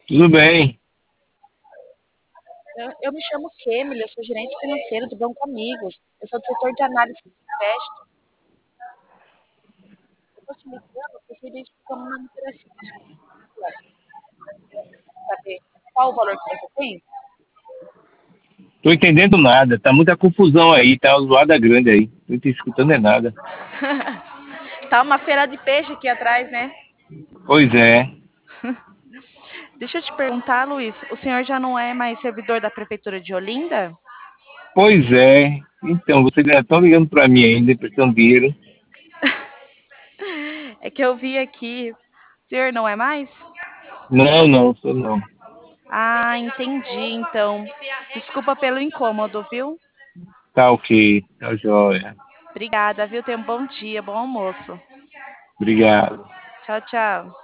Tudo bem. Eu me chamo Kemily, eu sou gerente financeiro do Banco Amigos. Eu sou do setor de análise de crédito. Eu estou te ligando porque identificamos uma interação para saber qual o valor que você tem. Tô entendendo nada. Tá muita confusão aí. Tá uma zoada grande aí. Não tô escutando é nada. Tá uma feira de peixe aqui atrás, né? Pois é. Deixa eu te perguntar, Luiz, o senhor já não é mais servidor da Prefeitura de Olinda? Pois é. Então, vocês ainda estão ligando para mim ainda, prestando dinheiro? É que eu vi aqui. O senhor não é mais? Não, não, sou não. Ah, entendi, então. Desculpa pelo incômodo, viu? Tá ok. Tá jóia. Obrigada, viu? Tenha um bom dia, bom almoço. Obrigado. Tchau, tchau.